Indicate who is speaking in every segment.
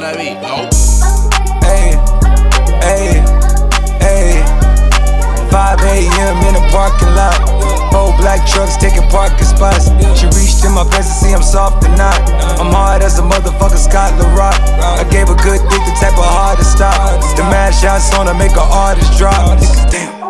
Speaker 1: that beat. Oh.
Speaker 2: Ayy, ayy, ayy. 5 a.m. in the parking lot. 4 black trucks taking parking spots. She reached in my pants to see I'm soft or not. I'm hard as a motherfucker, Scott LaRock. I gave a good dick, the type of hard to stop. The mad shots on her make an artist drop. Nigga, damn.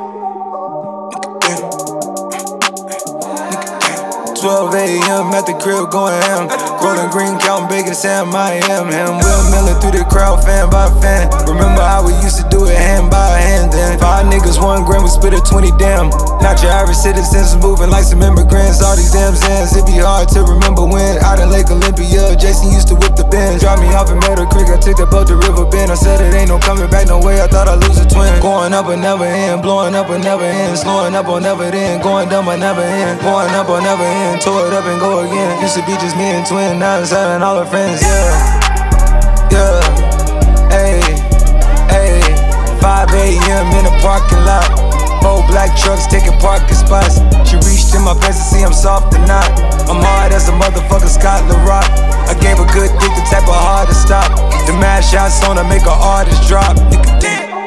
Speaker 2: 12 a.m. at the crib going ham. Rolling green, counting bacon, Sam, I am him. Will Miller through the crowd, fan by fan. Remember how we used to do it hand by hand then. 5 niggas, 1 gram, we split a 20 damn. Not your average citizens moving like some immigrants. All these damn Zans, it be hard to remember when. Out in Lake Olympia, Jason used to whip the Benz. Drop me off in Meadow Creek, I took that boat to River Bend. I said it ain't no coming back, no way, I thought I'd lose a twin. Going up or never end, blowing up or never end. Slowing up or never end, going dumb or never end. Going up or never end, tore it up and go again. Used to be just me and twin, now it's her and all her friends, yeah. Yeah, ayy, ayy. 5 a.m. in the parking lot. 4 black trucks taking parking spots. She reached in my pants to see I'm soft or not. I'm hard as a motherfucker, Scott LaRock. I gave a good dick, the type of hard to stop. The mad shots on her make an artist drop. Nigga, damn.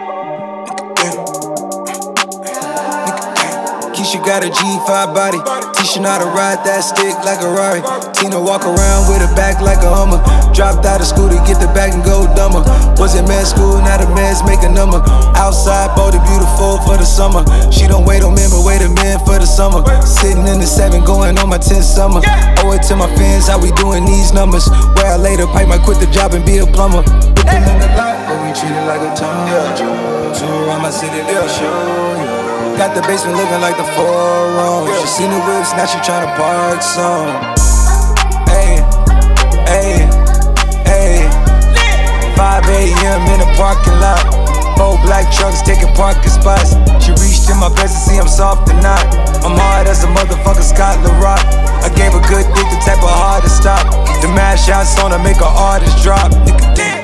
Speaker 2: Keisha got a G5 body. Tisha know how to ride that stick like a Rari. Tina walk around with her back like a Hummer. Dropped out of school to get the bag and go dumber. Was in med school, now the meds make a number. Outside, bold and beautiful for the summer. She don't wait on men, but wait a minute for the summer. Sitting in the 7, going on my 10th summer. Owe it to my fans, how we doing these numbers. Where I later pipe might quit the job and be a plumber. Looking in the lot, but we treat it like a town. Tour around my city, they'll show you. Got the basement looking like the 4 rooms. She seen the whips, now she tryna park some. Ayy, ayy, ayy. 5 a.m. in the parking lot. 4 black trucks taking parking spots. She reached in my pants to see I'm soft or not. I'm hard as a motherfucker, Scott LaRock. I gave a good dick, the type of hard to stop. The mad shots on her make an artist drop. Nigga, damn.